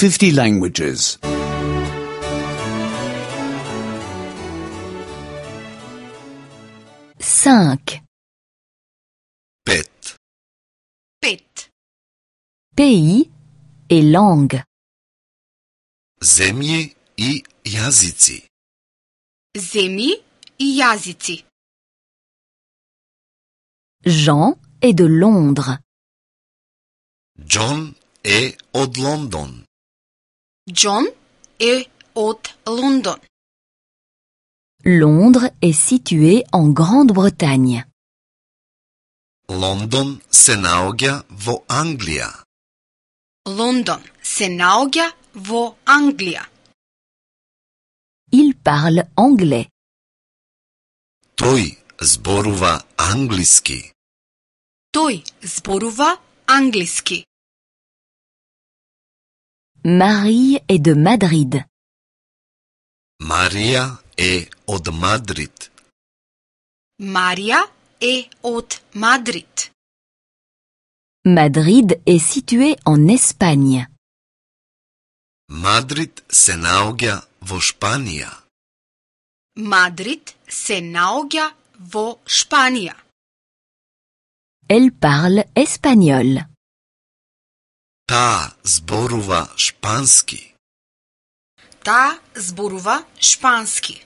50 languages. 5. Pet. Pet. Pays et langue. Zemlje i jazici. Zemlji i jazici. Jean est de Londres. John è od London. John è od London. Londres est situé en Grande-Bretagne. London se naoѓa во Англија. London se naoѓa vo Anglija. Il parle anglais. Тој зборува англиски. Тој зборува англиски. Marie est de Madrid. Марија е од Мадрид. Марија е od Madrid. Madrid est situé en Espagne. Мадрид се наоѓа во Шпанија. Madrid se naoѓa vo Španija. Elle parle espagnol. Таа зборува шпански. Та зборува шпански.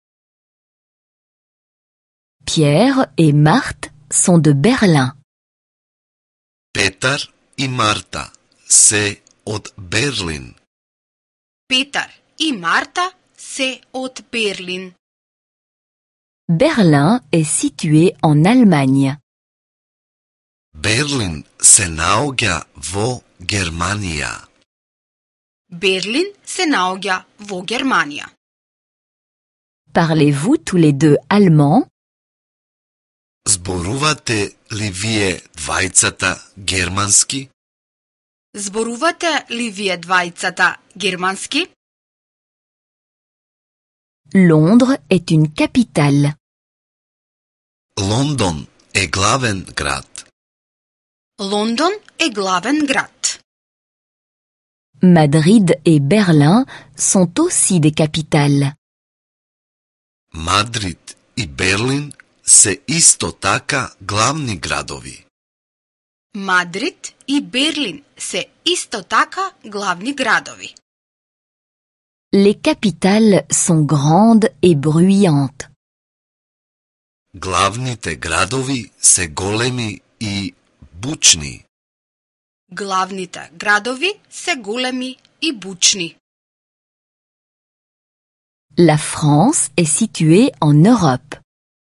Pierre et Marthe sont de Berlin. Петар и Марта се од Берлин. Петар и Марта се od Берлин. Berlin est situé en Allemagne. Берлин се наоѓа во Германија. Берлин се наоѓа во Германија. Parlez-vous tous les deux allemand? Зборувате ли вие двајцата германски? Зборувате ли вие двајцата германски? Londres est une capitale. Лондон е главен град. Лондон е главен град. Madrid et Berlin sont aussi des capitales. Мадрид и Берлин се исто така главни градови. Мадрид и Берлин се исто така главни градови. Les capitales sont grandes et bruyantes. Главните градови се големи и бучни. Главните градови се големи и бучни. La France est située en Europe.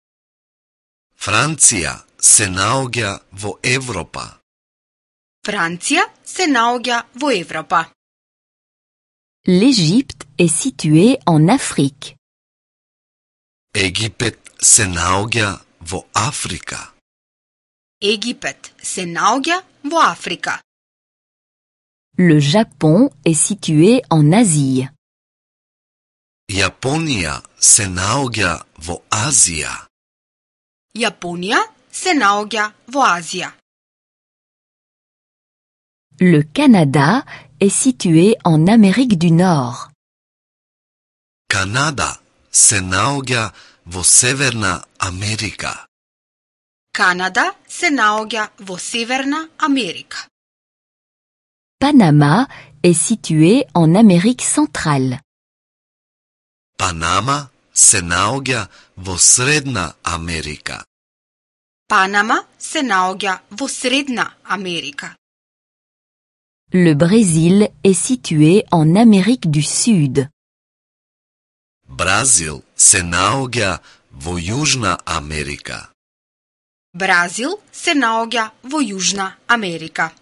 Франција се наоѓа во Европа. Франција се наоѓа во Европа. L'Égypte est située en Afrique. Египет се наоѓа во Африка. Египет се наоѓа во Африка. Le Japon est situé en Asie. Јапонија се наоѓа во Азија. Јапонија се наоѓа во Азија. Le Canada est situé en Amérique du Nord. Канада се наоѓа во Северна Америка. Канада се наоѓа во Северна Америка. Panama est situé en Amérique centrale. Панама се наоѓа во Средна Америка. Панама се наоѓа во Средна Америка. Le Brésil est situé en Amérique du Sud. Бразил се наоѓа во Јужна Америка. Бразил се наоѓа во Јужна Америка.